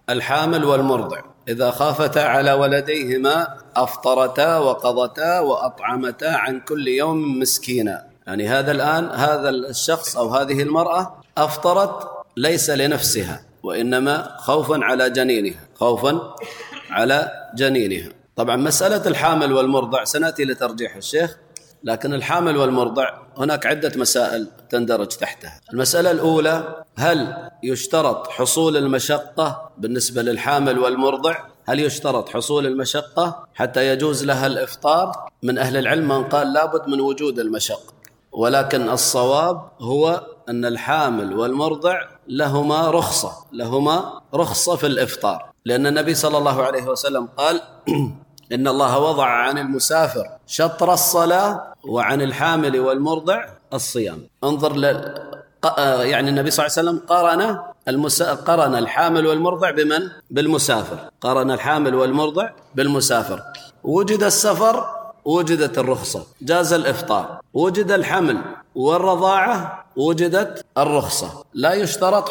الحامل والمرضع إذا خافتا على ولديهما أفطرتا وقضتا وأطعمتا عن كل يوم مسكينا. يعني هذا الشخص أو هذه المرأة أفطرت ليس لنفسها وإنما خوفا على جنينها. طبعا مسألة الحامل والمرضع سنأتي لترجيح الشيخ، لكن الحامل والمرضع هناك عدة مسائل تندرج تحتها. المسألة الأولى: هل يشترط حصول المشقة بالنسبة للحامل والمرضع؟ هل يشترط حصول المشقة حتى يجوز لها الإفطار؟ من أهل العلم من قال لابد من وجود المشقة، ولكن الصواب هو أن الحامل والمرضع لهما رخصة في الإفطار، لأن النبي صلى الله عليه وسلم قال: إن الله وضع عن المسافر شطر الصلاة وعن الحامل والمرضع الصيام. انظر يعني النبي صلى الله عليه وسلم قرن الحامل والمرضع بمن؟ بالمسافر. قرن الحامل والمرضع بالمسافر. وجد السفر وجدت الرخصة، جاز الإفطار. وجد الحمل والرضاعة وجدت الرخصة. لا يشترط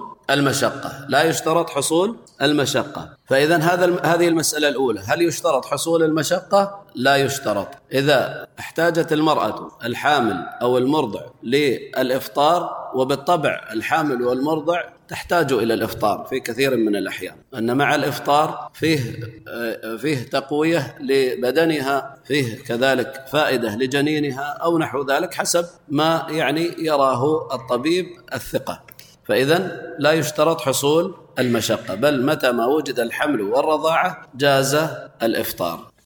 حصول المشقة. فإذا هذه المسألة الأولى: هل يشترط حصول المشقة؟ لا يشترط. إذا احتاجت المرأة الحامل أو المرضع للإفطار، وبالطبع الحامل والمرضع تحتاج إلى الإفطار في كثير من الأحيان، أن مع الإفطار فيه تقوية لبدنها، فيه كذلك فائدة لجنينها أو نحو ذلك حسب ما يراه الطبيب الثقة. فإذن لا يشترط حصول المشقة، بل متى ما وجد الحمل والرضاعة جاز الإفطار.